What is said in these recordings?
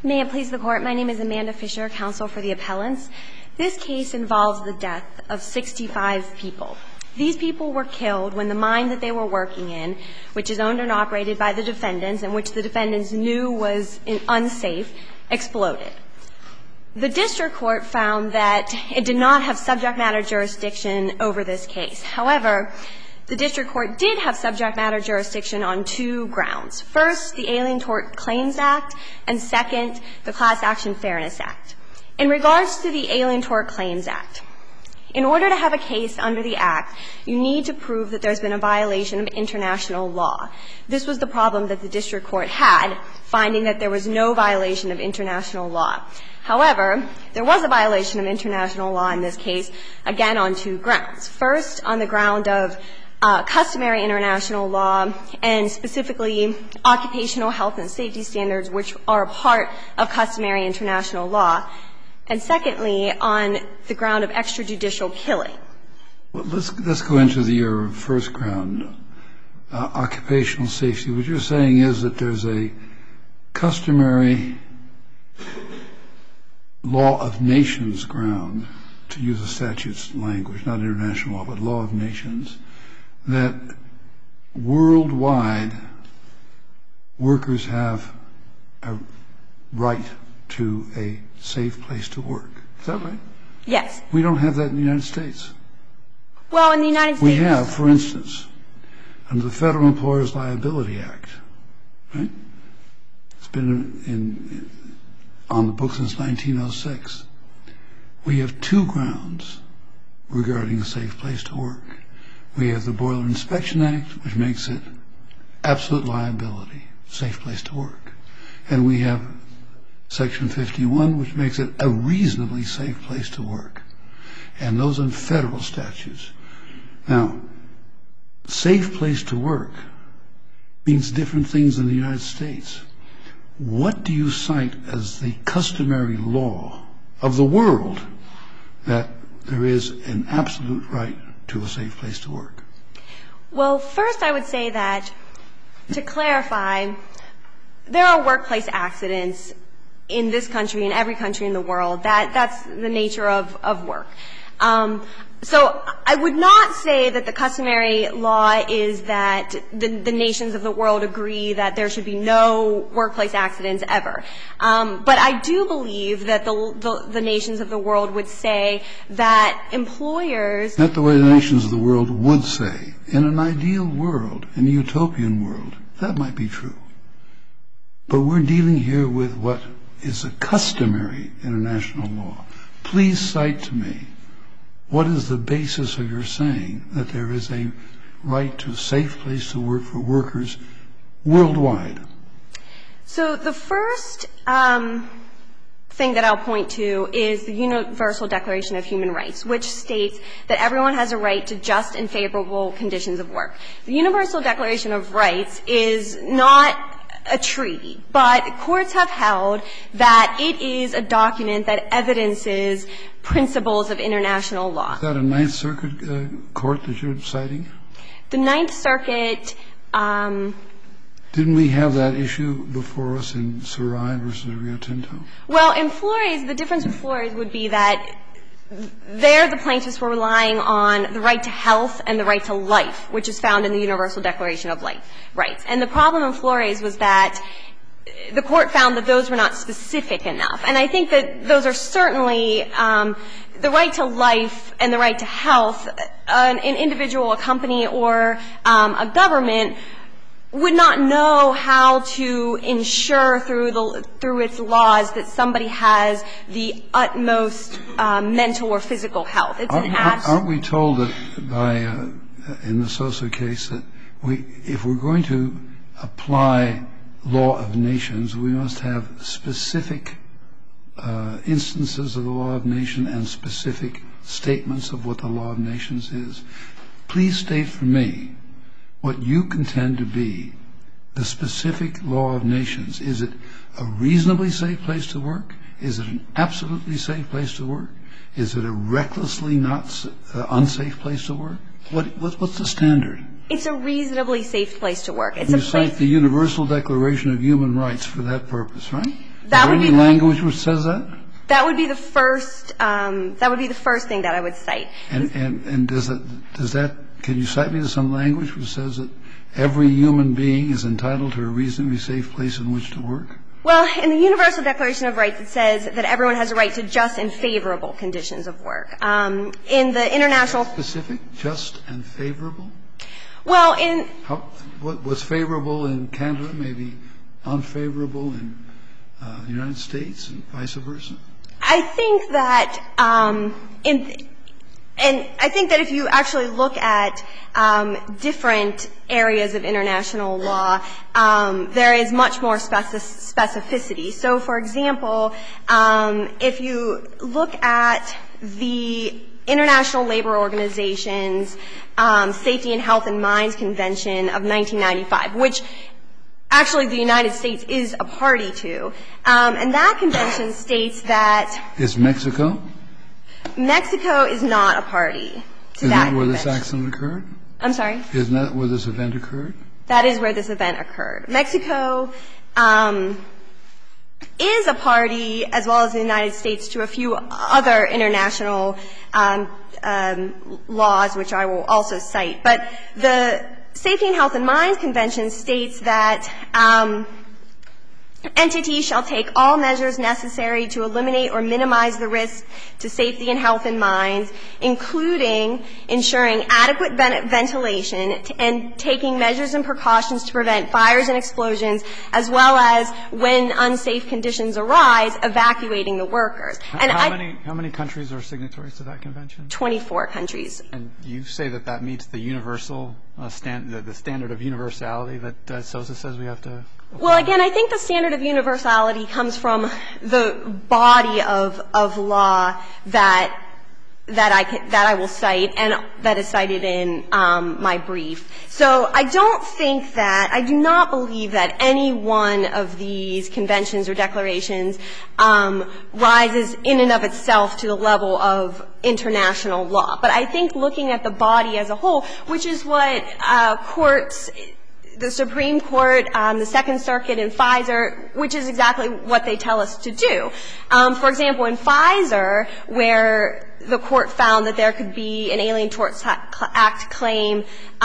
May it please the Court, my name is Amanda Fisher, counsel for the appellants. This case involves the death of 65 people. These people were killed when the mine that they were working in, which is owned and operated by the defendants and which the defendants knew was unsafe, exploded. The district court found that it did not have subject matter jurisdiction over this case. However, the district court did have subject matter jurisdiction on two grounds. First, the Alien Tort Claims Act, and second, the Class Action Fairness Act. In regards to the Alien Tort Claims Act, in order to have a case under the Act, you need to prove that there's been a violation of international law. This was the problem that the district court had, finding that there was no violation of international law. However, there was a violation of international law in this case, again, on two grounds. First, on the ground of customary international law, and specifically occupational health and safety standards, which are a part of customary international law. And secondly, on the ground of extrajudicial killing. Well, let's go into your first ground, occupational safety. What you're saying is that there's a customary law of nations ground, to use a statute's language, not international law, but law of nations, that worldwide workers have a right to a safe place to work. Is that right? Yes. We don't have that in the United States. Well, in the United States. We have, for instance, under the Federal Employers Liability Act, right? It's been on the books since 1906. We have two grounds regarding a safe place to work. We have the Boiler Inspection Act, which makes it absolute liability, safe place to work. And we have Section 51, which makes it a reasonably safe place to work. And those are federal statutes. Now, safe place to work means different things in the United States. What do you cite as the customary law of the world that there is an absolute right to a safe place to work? Well, first I would say that, to clarify, there are workplace accidents in this country, in every country in the world. That's the nature of work. So I would not say that the customary law is that the nations of the world agree that there should be no workplace accidents ever. But I do believe that the nations of the world would say that employers... Not the way the nations of the world would say. In an ideal world, in a utopian world, that might be true. But we're dealing here with what is a customary international law. Please cite to me, what is the basis of your saying that there is a right to a safe place to work for workers worldwide? So the first thing that I'll point to is the Universal Declaration of Human Rights, which states that everyone has a right to just and favorable conditions of work. The Universal Declaration of Rights is not a treaty, but courts have held that it is a document that evidences principles of international law. Is that a Ninth Circuit court that you're citing? The Ninth Circuit... Didn't we have that issue before us in Sarai versus Rio Tinto? Well, in Flores, the difference with Flores would be that there the plaintiffs were relying on the right to health and the right to life, which is found in the Universal Declaration of Rights. And the problem in Flores was that the court found that those were not specific enough. And I think that those are certainly the right to life and the right to health. An individual, a company, or a government would not know how to ensure through its laws that somebody has the utmost mental or physical health. It's an Aren't we told that in the Sosa case that if we're going to apply law of nations, we must have specific instances of the law of nation and specific statements of what the law of nations is? Please state for me what you contend to be the specific law of nations. Is it a reasonably safe place to work? Is it an absolutely safe place to work? Is it a recklessly not unsafe place to work? What's the standard? It's a reasonably safe place to work. You cite the Universal Declaration of Human Rights for that purpose, right? That would be language which says that? That would be the first. That would be the first thing that I would cite. And does that? Can you cite me to some language which says that every human being is entitled to a reasonably safe place in which to work? Well, in the Universal Declaration of Rights, it says that everyone has a right to just and favorable conditions of work. In the international specific, just and favorable. Well, what's favorable in Canada may be unfavorable in the United States and vice versa. I think that I think that if you actually look at different areas of international law, there is much more specificity. So, for example, if you look at the International Labor Organization's Safety and Health and Mines Convention of 1995, which actually the United States is a party to, and that convention states that Is Mexico? Mexico is not a party to that convention. Isn't that where this accident occurred? I'm sorry? Isn't that where this event occurred? That is where this event occurred. Mexico is a party, as well as the United States, to a few other international laws, which I will also cite. But the Safety and Health and Mines Convention states that entities shall take all measures necessary to eliminate or minimize the risk to safety and health in mines, including ensuring adequate ventilation and taking measures and precautions to prevent fires and explosions, as well as, when unsafe conditions arise, evacuating the workers. And how many countries are signatories to that convention? 24 countries. And you say that that meets the universal the standard of universality that SOSA says we have to apply? Well, again, I think the standard of universality comes from the body of law that I will cite and that is cited in my brief. So I do not believe that any one of these conventions or declarations rises in and of itself to the level of international law. But I think looking at the body as a whole, which is what courts, the Supreme Court, the Second Circuit, and Pfizer, which is exactly what they tell us to do. For example, in Pfizer, where the court found that there could be an Alien Tort Act claim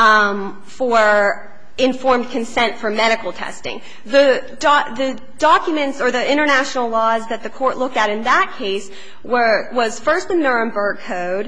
for informed consent for medical testing. The documents or the international laws that the court looked at in that case was first the Nuremberg Code.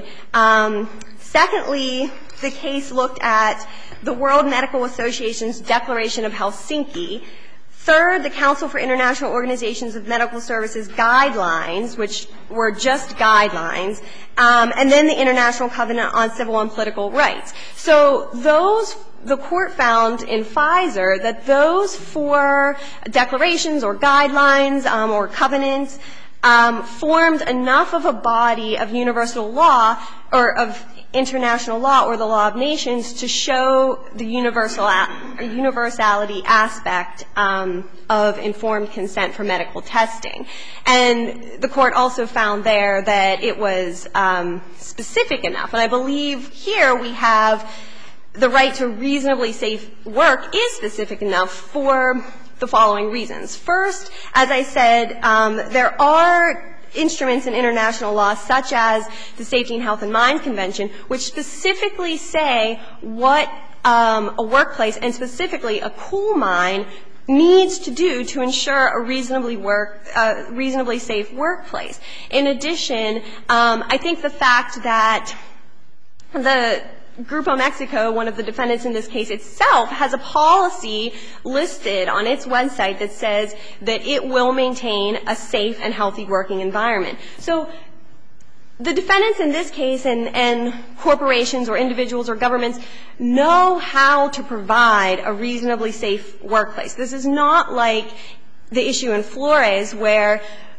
Secondly, the case looked at the World Medical Association's Declaration of Helsinki. Third, the Council for International Organizations of Medical Services guidelines, which were just guidelines, and then the International Covenant on Civil and Political Rights. So the court found in Pfizer that those four declarations or guidelines or covenants formed enough of a body of universal law or of international law or the law of nations to show the universality aspect of informed consent for medical testing. And the court also found there that it was specific enough. And I believe here we have the right to reasonably safe work is specific enough for the following reasons. First, as I said, there are instruments in international law, such as the Safety and Health and Mines Convention, which specifically say what a workplace, and specifically a coal mine, needs to do to ensure a reasonably safe workplace. In addition, I think the fact that the Grupo Mexico, one of the defendants in this case itself, has a policy listed on its website that says that it will maintain a safe and healthy working environment. So the defendants in this case and corporations or individuals or governments know how to provide a reasonably safe workplace. This is not like the issue in Flores where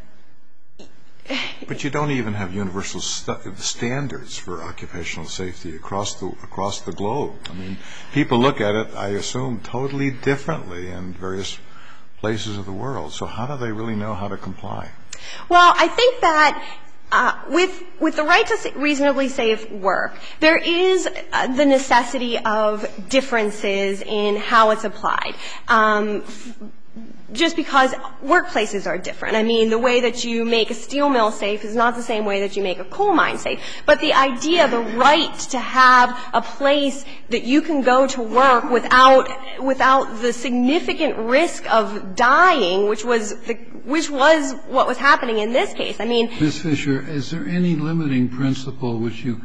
But you don't even have universal standards for occupational safety across the globe. I mean, people look at it, I assume, totally differently in various places of the world. So how do they really know how to comply? Well, I think that with the right to reasonably safe work, there is the necessity of differences in how it's applied. just because workplaces are different. I mean, the way that you make a steel mill safe is not the same way that you make a coal mine safe. But the idea, the right to have a place that you can go to work without the significant risk of dying, which was what was happening in this case. I mean, Ms. Fisher, is there any limiting principle which you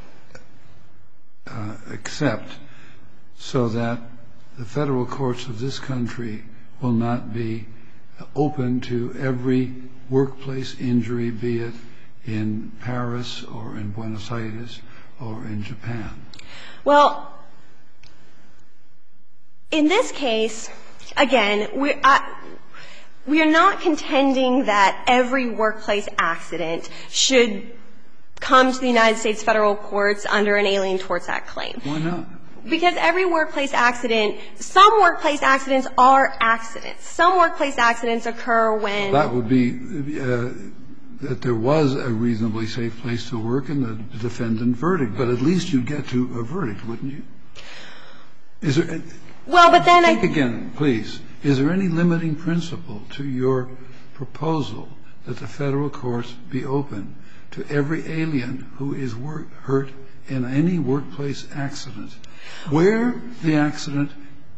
accept so that the federal courts of this country will not be open to every workplace injury, be it in Paris or in Buenos Aires or in Japan? Well, in this case, again, we are not contending that every workplace accident should come to the United States federal courts under an Alien Torts Act claim. Why not? Because every workplace accident, some workplace accidents are accidents. Some workplace accidents occur when That would be that there was a reasonably safe place to work in the defendant verdict. But at least you'd get to a verdict, wouldn't you? Is there? Well, but then Think again, please. Is there any limiting principle to your proposal that the federal courts be open to every alien who is hurt in any workplace accident, where the accident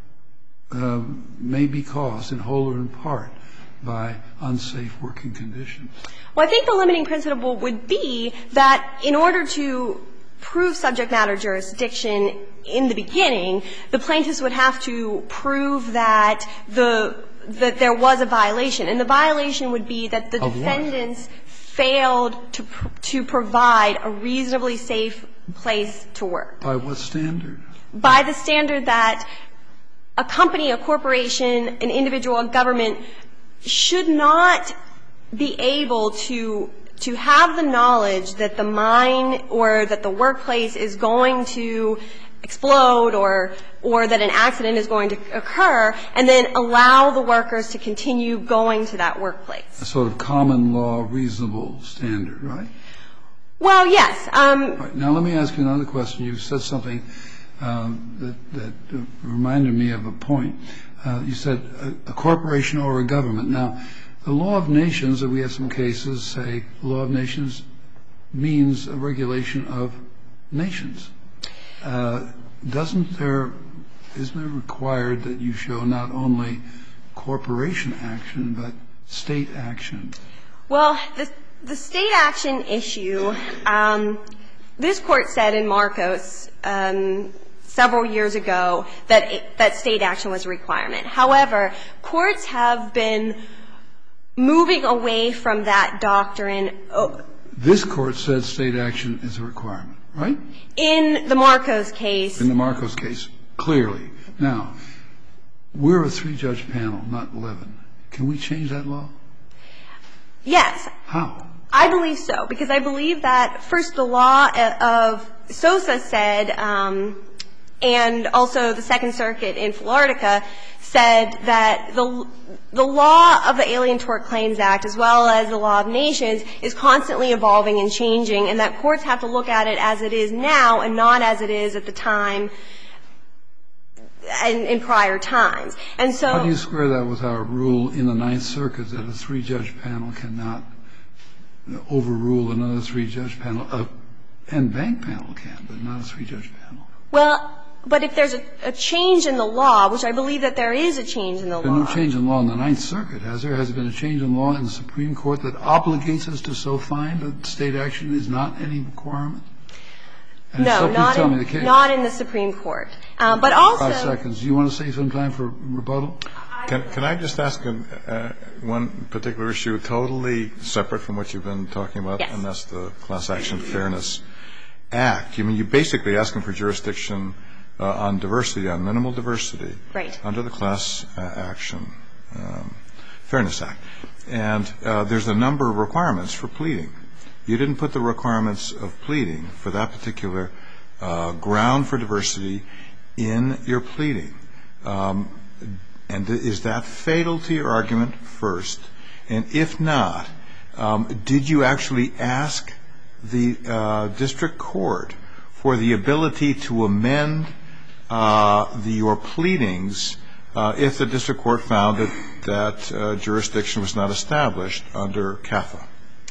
may be caused in whole or in part by unsafe working conditions? Well, I think the limiting principle would be that in order to prove subject matter jurisdiction in the beginning, the plaintiffs would have to prove that that there was a violation. And the violation would be that the defendants failed to provide a reasonably safe place to work. By what standard? By the standard that a company, a corporation, an individual, a government should not be able to have the knowledge that the mine or that the workplace is going to explode or that an accident is going to occur, and then allow the workers to continue going to that workplace. A sort of common law, reasonable standard, right? Well, yes. Right. Now, let me ask you another question. You said something that reminded me of a point. You said a corporation or a government. Now, the law of nations, that we have some cases say the law of nations means a regulation of nations. Isn't it required that you show not only corporation action but state action? Well, the state action issue, this Court said in Marcos several years ago that state action was a requirement. However, courts have been moving away from that doctrine. This Court said state action is a requirement, right? In the Marcos case. In the Marcos case, clearly. Now, we're a 3-judge panel, not 11. Can we change that law? Yes. How? I believe so, because I believe that, first, the law of Sosa said, and also the Second Circuit in Florida said that the law of the Alien Tort Claims Act, as well as the law of nations, is constantly evolving and changing, and that courts have to look at it as it is now and not as it is at the time in prior times. And so how do you square that with our rule in the Ninth Circuit that a 3-judge panel cannot overrule another 3-judge panel? And bank panel can, but not a 3-judge panel. Well, but if there's a change in the law, which I believe that there is a change in the law. There's no change in law in the Ninth Circuit, has there? Has there been a change in law in the Supreme Court that obligates us to so find that state action is not any requirement? And No, so not in the Supreme Court. But also 5 seconds. Do you want to save some time for rebuttal? Can I just ask one particular issue totally separate from what you've been talking about? Yes. And that's the Class Action Fairness Act. I mean, you're basically asking for jurisdiction on diversity, on minimal diversity. Right. Under the Class Action Fairness Act. And there's a number of requirements for pleading. You didn't put the requirements of pleading for that particular ground for diversity in your pleading. And is that fatal to your argument, first? And if not, did you actually ask the district court for the ability to amend your pleadings if the district court found that jurisdiction was not established under CAFA?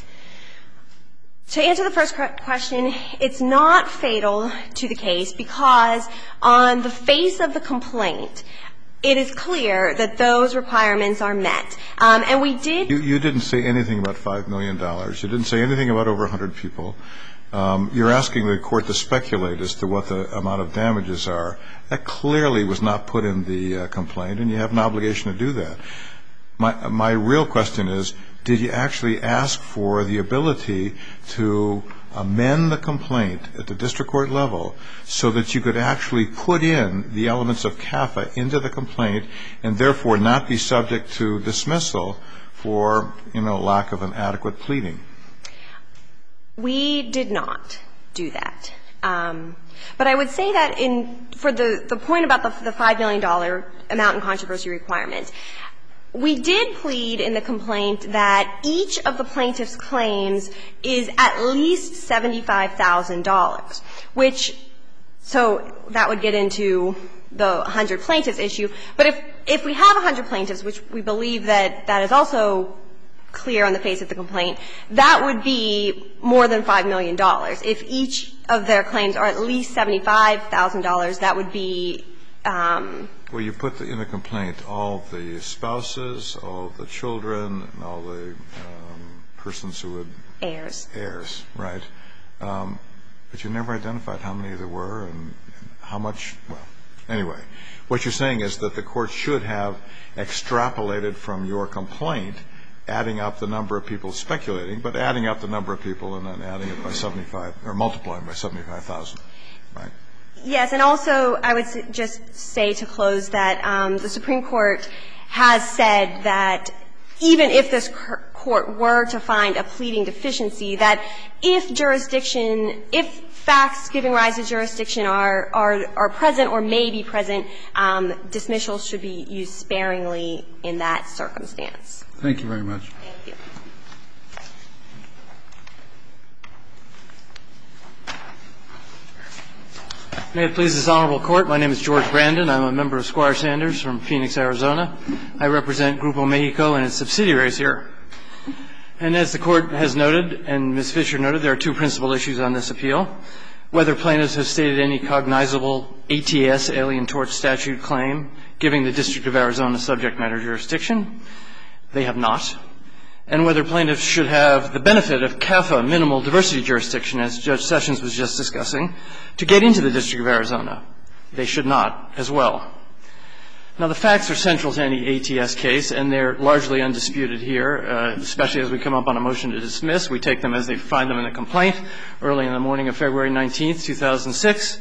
To answer the first question, it's not fatal to the case because on the face of the complaint, it is clear that those requirements are met. And we did – You didn't say anything about $5 million. You didn't say anything about over 100 people. You're asking the court to speculate as to what the amount of damages are. That clearly was not put in the complaint, and you have an obligation to do that. My real question is, did you actually ask for the ability to amend the complaint at the district court level so that you could actually put in the elements of CAFA into the complaint and therefore not be subject to dismissal for, lack of an adequate pleading? We did not do that. But I would say that for the point about the $5 million amount in controversy requirement, we did plead in the complaint that each of the plaintiff's claims is at least $75,000, which so that would get into the 100 plaintiffs issue. But if we have 100 plaintiffs, which we believe that is also clear on the face of the complaint, that would be more than $5 million. If each of their claims are at least $75,000, that would be Well, you put in the complaint all the spouses, all the children, and all the persons who would heirs, right? But you never identified how many there were and how much. Well, anyway, what you're saying is that the court should have extrapolated from your complaint, adding up the number of people speculating, but adding up the number of people and then adding it by 75 or multiplying by 75,000, right? Yes, and also I would just say to close that the Supreme Court has said that even if this court were to find a pleading deficiency, that if jurisdiction, if facts giving rise to jurisdiction are present or may be present, dismissals should be used sparingly in that circumstance. Thank you very much. Thank you. May it please this honorable court, my name is George Brandon. I'm a member of Squire Sanders from Phoenix, Arizona. I represent Grupo Mexico and its subsidiaries here. And as the court has noted, and Ms. Fisher noted, there are two principal issues on this appeal. Whether plaintiffs have stated any cognizable ATS, Alien Tort Statute claim, giving the District of Arizona subject matter jurisdiction. They have not. And whether plaintiffs should have the benefit of CAFA, minimal diversity jurisdiction, as Judge Sessions was just discussing, to get into the District of Arizona. They should not as well. Now, the facts are central to any ATS case, and they're largely undisputed here, especially as we come up on a motion to dismiss. We take them as they find them in the complaint. Early in the morning of February 19th, 2006,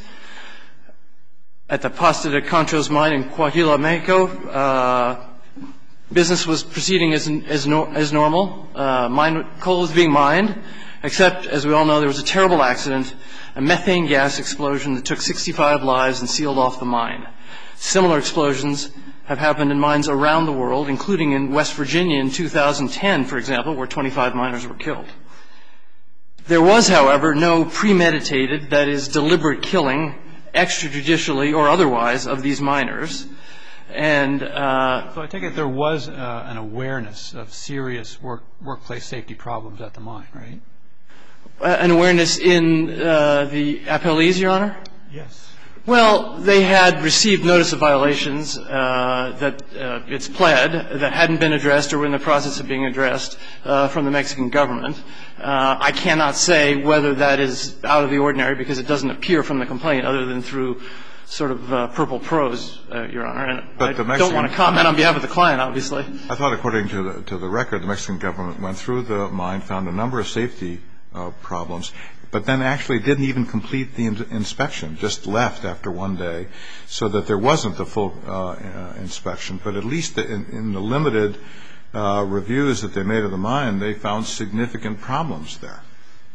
at the Posta de Conchos mine in Coahuila, Mexico, business was proceeding as normal. Coal was being mined, except, as we all know, there was a terrible accident, a methane gas explosion that took 65 lives and sealed off the mine. Similar explosions have happened in mines around the world, including in West Virginia in 2010, for example, where 25 miners were killed. There was, however, no premeditated, that is, deliberate killing, extrajudicially or otherwise, of these miners. And so I take it there was an awareness of serious workplace safety problems at the mine, right? An awareness in the appellees, Your Honor? Yes. Well, they had received notice of violations that it's pled that hadn't been addressed or were in the process of being addressed from the Mexican government. I cannot say whether that is out of the ordinary because it doesn't appear from the complaint other than through sort of purple prose, Your Honor. And I don't want to comment on behalf of the client, obviously. I thought, according to the record, the Mexican government went through the mine, found a number of safety problems, but then actually didn't even complete the inspection, just left after one day, so that there wasn't a full inspection. But at least in the limited reviews that they made of the mine, they found significant problems there.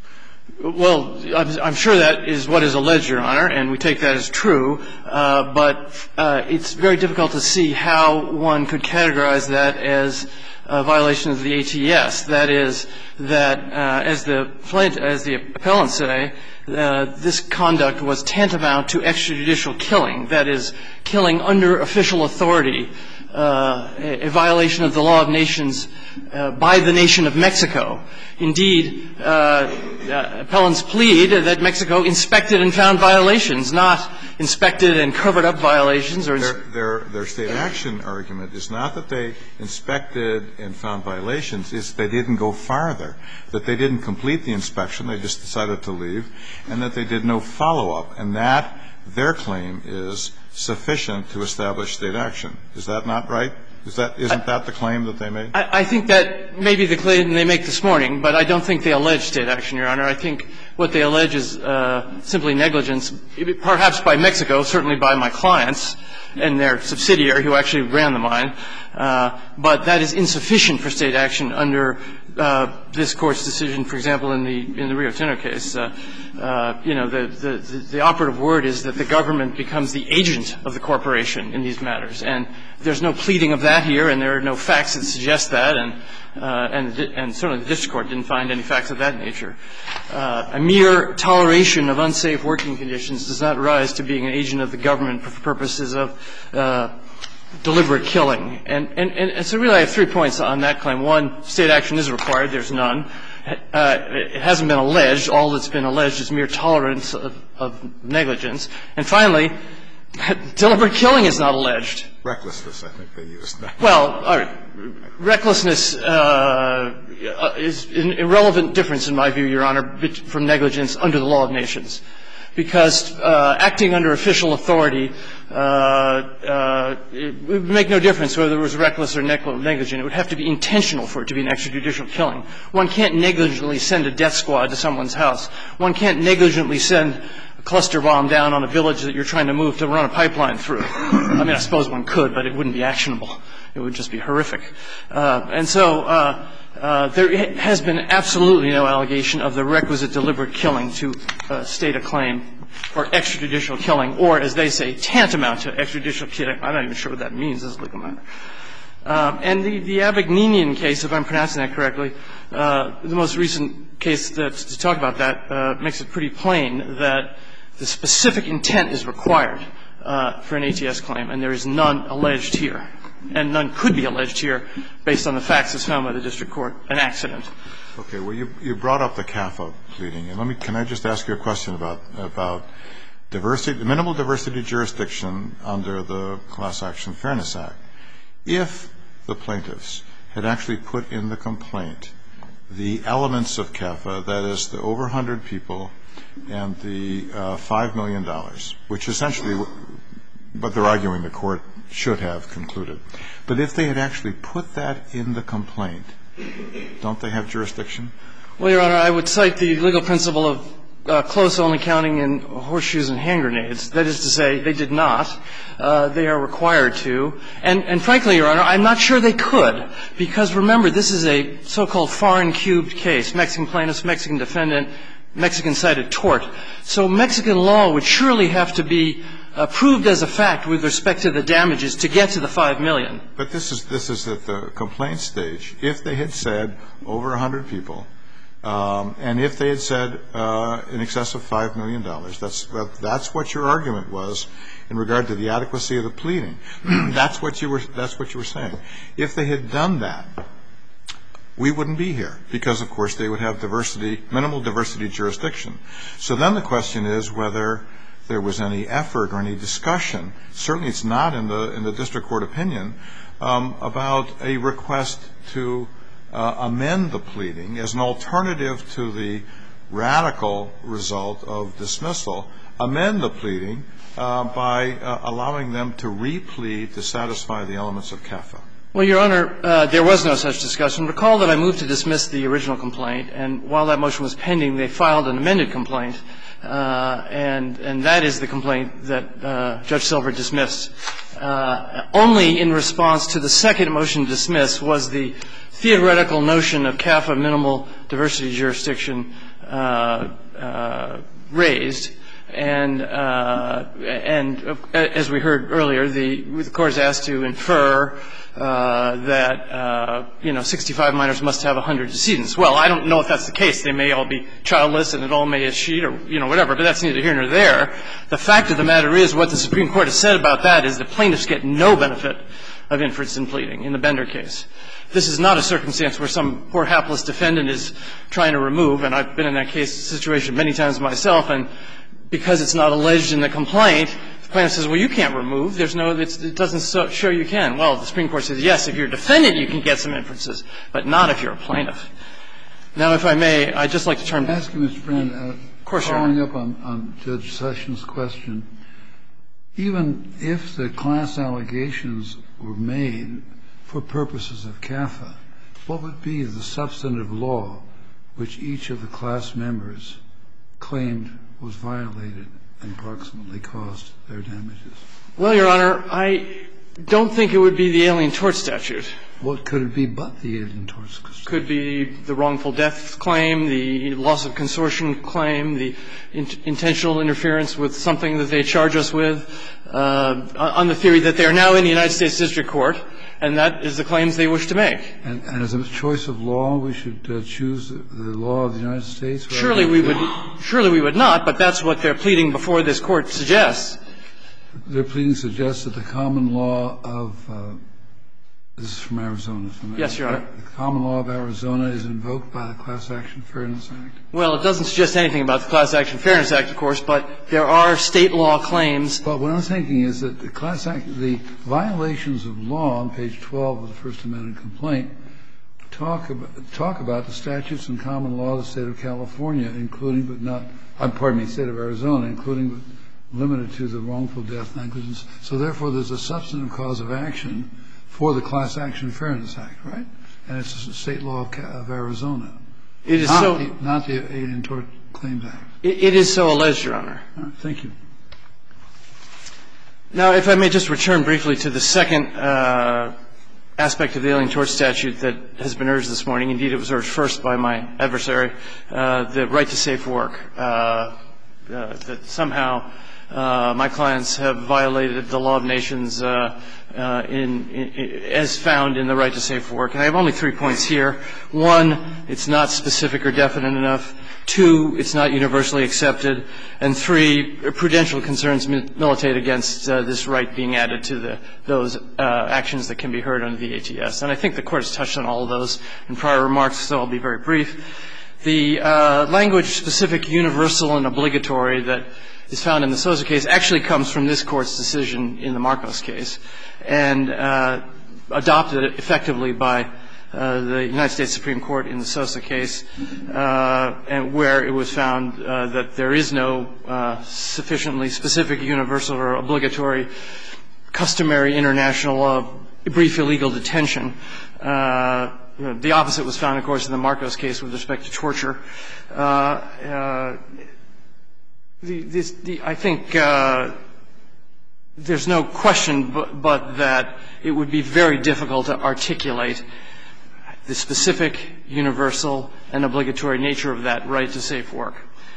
Well, I'm sure that is what is alleged, Your Honor, and we take that as true. But it's very difficult to see how one could categorize that as a violation of the ATS. That is, that as the appellants say, this conduct was tantamount to extrajudicial killing. That is, killing under official authority, a violation of the law of nations by the nation of Mexico. Indeed, appellants plead that Mexico inspected and found violations, not inspected and covered up violations. Their state action argument is not that they inspected and found violations. It's they didn't go farther, that they didn't complete the inspection. They just decided to leave, and that they did no follow-up. And that, their claim, is sufficient to establish state action. Is that not right? Isn't that the claim that they made? I think that may be the claim they make this morning, but I don't think they allege state action, Your Honor. I think what they allege is simply negligence, perhaps by Mexico, certainly by my clients and their subsidiary who actually ran the mine. But that is insufficient for state action under this Court's decision, for example, in the Rio Tinto case. The operative word is that the government becomes the agent of the corporation in these matters. And there's no pleading of that here, and there are no facts that suggest that. And certainly the district court didn't find any facts of that nature. A mere toleration of unsafe working conditions does not rise to being an agent of the government for purposes of deliberate killing. And so really I have 3 points on that claim. One, state action is required. There's none. It hasn't been alleged. All that's been alleged is mere tolerance of negligence. And finally, deliberate killing is not alleged. Recklessness, I think they used that. Well, recklessness is an irrelevant difference, in my view, Your Honor, from negligence under the law of nations. Because acting under official authority, it would make no difference whether it was reckless or negligent. It would have to be intentional for it to be an extrajudicial killing. One can't negligently send a death squad to someone's house. One can't negligently send a cluster bomb down on a village that you're trying to move to run a pipeline through. I mean, I suppose one could, but it wouldn't be actionable. It would just be horrific. And so there has been absolutely no allegation of the requisite deliberate killing to state a claim for extrajudicial killing, or, as they say, tantamount to extrajudicial killing. I'm not even sure what that means as a legal matter. And the Abagninian case, if I'm pronouncing that correctly, the most recent case to talk about that makes it pretty plain that the specific intent is required for an ATS claim, and there is none alleged here. And none could be alleged here based on the facts as found by the district court, an accident. Okay. Well, you brought up the CAFA pleading. And can I just ask you a question about diversity, minimal diversity jurisdiction under the Class Action Fairness Act? If the plaintiffs had actually put in the complaint the elements of CAFA, that is, the over 100 people and the $5 million, which essentially what they're arguing the court should have concluded. But if they had actually put that in the complaint, don't they have jurisdiction? Well, Your Honor, I would cite the legal principle of close only counting in horseshoes and hand grenades. That is to say, they did not. They are required to. And frankly, Your Honor, I'm not sure they could, because remember, this is a so-called foreign cubed case, Mexican plaintiffs, Mexican defendant, Mexican-cited tort. So Mexican law would surely have to be proved as a fact with respect to the damages to get to the $5 million. But this is at the complaint stage. If they had said over 100 people, and if they had said in excess of $5 million, that's what your argument was in regard to the adequacy of the pleading. That's what you were saying. If they had done that, we wouldn't be here, because of course they would have minimal diversity jurisdiction. So then the question is whether there was any effort or any discussion, certainly it's not in the district court opinion, about a request to amend the pleading as an alternative to the radical result of dismissal, amend the pleading by allowing them to replead to satisfy the elements of CAFA. Well, Your Honor, there was no such discussion. Recall that I moved to dismiss the original complaint, and while that motion was pending, they filed an amended complaint. And that is the complaint that Judge Silver dismissed. Only in response to the second motion to dismiss was the theoretical notion of CAFA minimal diversity jurisdiction raised. And as we heard earlier, the Court is asked to infer that 65 minors must have 100 decedents. Well, I don't know if that's the case. They may all be childless and it all may escheat or whatever, but that's neither here nor there. The fact of the matter is what the Supreme Court has said about that is the plaintiffs get no benefit of inference in pleading in the Bender case. This is not a circumstance where some poor hapless defendant is trying to remove, and I've been in that situation many times myself, and because it's not alleged in the complaint, the plaintiff says, well, you can't remove. It doesn't show you can. Well, the Supreme Court says, yes, if you're a defendant, you can get some inferences, but not if you're a plaintiff. Now, if I may, I'd just like to turn back. Ask you, Mr. Brand, following up on Judge Sessions' question, even if the class allegations were made for purposes of CAFA, what would be the substantive law which each of the class members claimed was violated and proximately caused their damages? Well, Your Honor, I don't think it would be the Alien Tort Statute. What could it be but the Alien Tort Statute? Could be the wrongful death claim, the loss of consortium claim, the intentional interference with something that they charge us with, on the theory that they are now in the United States District Court, and that is the claims they wish to make. And as a choice of law, we should choose the law of the United States? Surely we would not, but that's what their pleading before this Court suggests. Their pleading suggests that the common law of this is from Arizona. Yes, Your Honor. The common law of Arizona is invoked by the Class Action Fairness Act? Well, it doesn't suggest anything about the Class Action Fairness Act, of course, but there are State law claims. But what I'm thinking is that the Class Act, the violations of law on page 12 of the First Amendment complaint talk about the statutes and common law of the State of California, including but not – State of Arizona, including but limited to the wrongful death negligence. So therefore, there's a substantive cause of action for the Class Action Fairness Act, right? And it's a State law of Arizona. It is not the Alien Tort Claims Act. It is so alleged, Your Honor. Thank you. Now, if I may just return briefly to the second aspect of the Alien Tort Statute that has been urged this morning. Indeed, it was urged first by my adversary, the right to safe work, that somehow my clients have violated the law of nations as found in the right to safe work. And I have only 3 points here. 1, it's not specific or definite enough. 2, it's not universally accepted. And 3, prudential concerns militate against this right being added to those actions that can be heard under the ATS. And I think the Court has touched on all of those in prior remarks, so I'll be very brief. The language specific, universal, and obligatory that is found in the Sosa case actually comes from this Court's decision in the Marcos case and adopted effectively by the United States Supreme Court in the Sosa case, and where it was found that there is no sufficiently specific, universal, or obligatory customary international law of brief illegal detention. The opposite was found, of course, in the Marcos case with respect to torture. I think there's no question but that it would be very difficult to articulate the specific, universal, and obligatory nature of that right to safe work.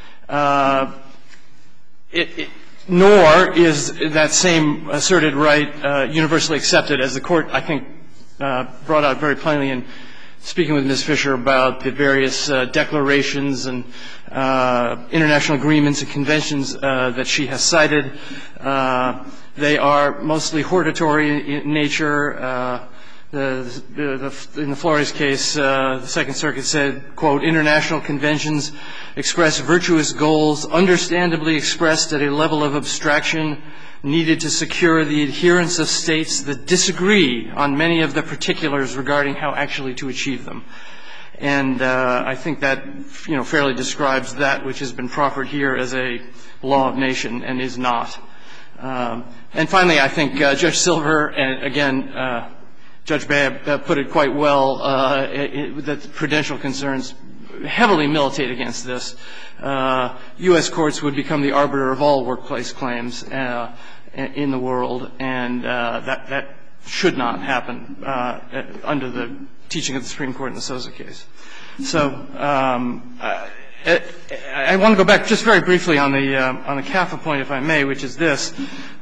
Nor is that same asserted right universally accepted, as the Court, I think, brought out very plainly in speaking with Ms. Fisher about the various declarations and international agreements and conventions that she has cited. They are mostly hortatory in nature. In the Flores case, the Second Circuit said, quote, international conventions express virtuous goals understandably expressed at a level of abstraction needed to secure the adherence of states that disagree on many of the particulars regarding how actually to achieve them. And I think that, fairly describes that which has been proffered here as a law of nation and is not. And finally, I think Judge Silver, and again, Judge Babb put it quite well, that prudential concerns heavily militate against this. U.S. courts would become the arbiter of all workplace claims in the world, and that should not happen under the teaching of the Supreme Court in the Sosa case. So I want to go back just very briefly on the CAFA point, if I may, which is this.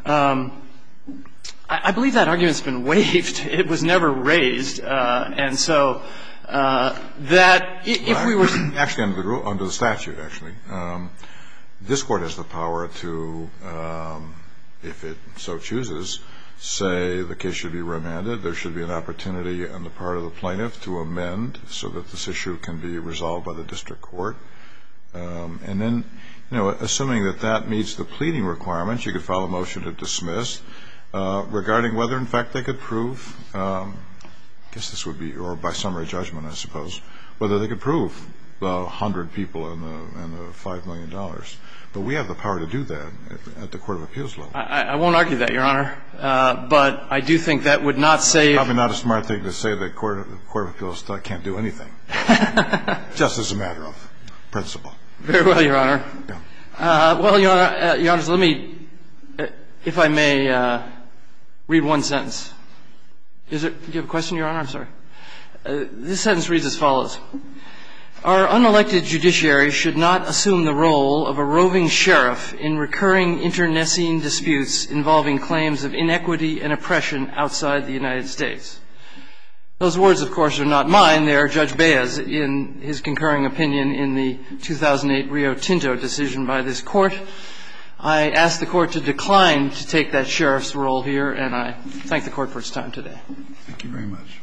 I believe that argument's been waived. It was never raised. And so that if we were – Actually, under the statute, actually, this Court has the power to, if it so chooses, say the case should be remanded. There should be an opportunity on the part of the plaintiff to amend so that this issue can be resolved by the district court. And then, assuming that that meets the pleading requirements, you could file a motion to dismiss regarding whether, in fact, they could prove I guess this would be, or by summary judgment, I suppose, whether they could prove the 100 people and the $5 million. But we have the power to do that at the Court of Appeals level. I won't argue that, Your Honor. But I do think that would not save – Probably not a smart thing to say that Court of Appeals can't do anything, just as a matter of principle. Very well, Your Honor. Yeah. Well, Your Honor, let me, if I may, read one sentence. Do you have a question, Your Honor? I'm sorry. This sentence reads as follows. Our unelected judiciary should not assume the role of a roving sheriff in recurring internecine disputes involving claims of inequity and oppression outside the United States. Those words, of course, are not mine. They are Judge Bea's in his concurring opinion in the 2008 Rio Tinto decision by this Court. I ask the Court to decline to take that sheriff's role here, and I thank the Court for its time today. Thank you very much.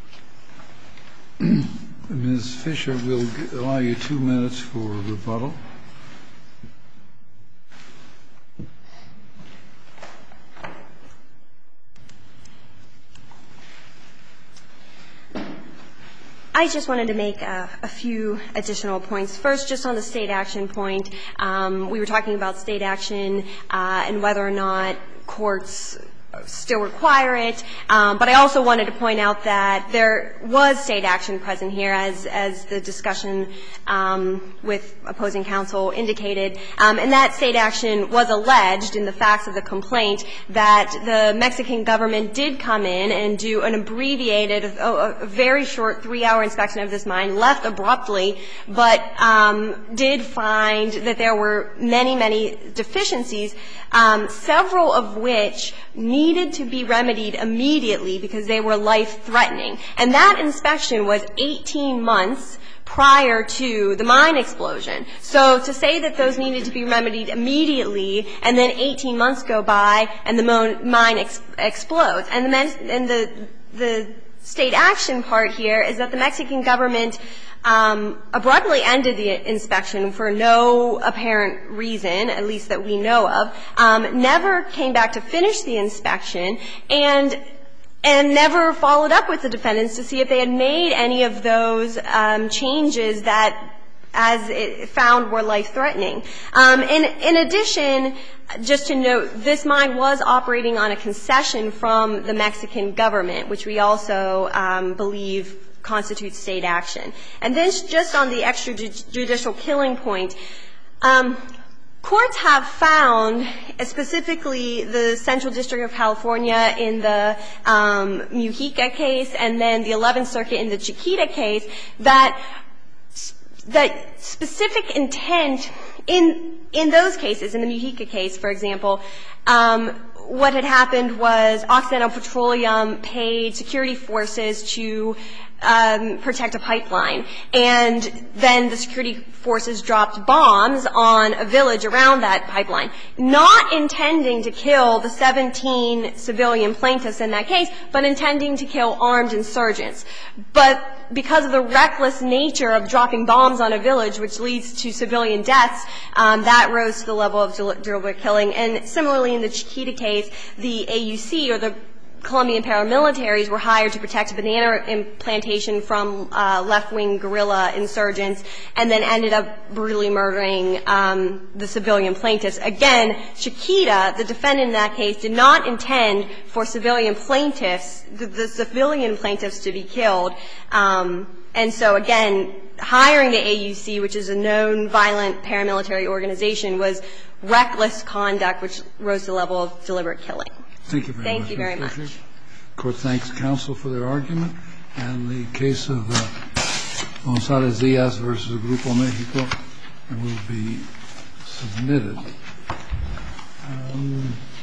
Ms. Fisher, we'll allow you 2 minutes for rebuttal. I just wanted to make a few additional points. First, just on the state action point, we were talking about state action and whether or not courts still require it. But I also wanted to point out that there was state action present here, as the discussion with opposing counsel indicated. And that state action was alleged in the facts of the complaint that the Mexican government did come in and do an abbreviated, a very short 3-hour inspection of this mine, left abruptly, but did find that there were many, many deficiencies, several of which needed to be remedied immediately because they were life-threatening. And that inspection was 18 months prior to the mine explosion. So to say that those needed to be remedied immediately and then 18 months go by and the mine explodes. And the state action part here is that the Mexican government abruptly ended the inspection for no apparent reason, at least that we know of, never came back to finish the inspection, and never followed up with the defendants to see if they had made any of those changes that, as it found, were life-threatening. In addition, just to note, this mine was operating on a concession from the Mexican government, which we also believe constitutes state action. And then just on the extrajudicial killing point, courts have found, specifically the Central District of California in the Mujica case and then the 11th Circuit in the Chiquita case, that specific intent in those cases, in the Mujica case, for example, what had happened was Occidental Petroleum paid security forces to protect a pipeline. And then the security forces dropped bombs on a village around that pipeline, not intending to kill the 17 civilian plaintiffs in that case, but intending to kill armed insurgents. But because of the reckless nature of dropping bombs on a village, which leads to civilian deaths, that rose to the level of deliberate killing. And similarly, in the Chiquita case, the AUC, or the Colombian paramilitaries, were hired to protect a banana plantation from left-wing guerrilla insurgents, and then ended up brutally murdering the civilian plaintiffs. Again, Chiquita, the defendant in that case, did not intend for civilian plaintiffs, the civilian plaintiffs, to be killed. And so, again, hiring the AUC, which is a known violent paramilitary organization, was reckless conduct, which rose to the level of deliberate killing. Thank you very much. Thank you very much. The Court thanks counsel for their argument. And the case of González-Díaz v. Grupo México will be submitted.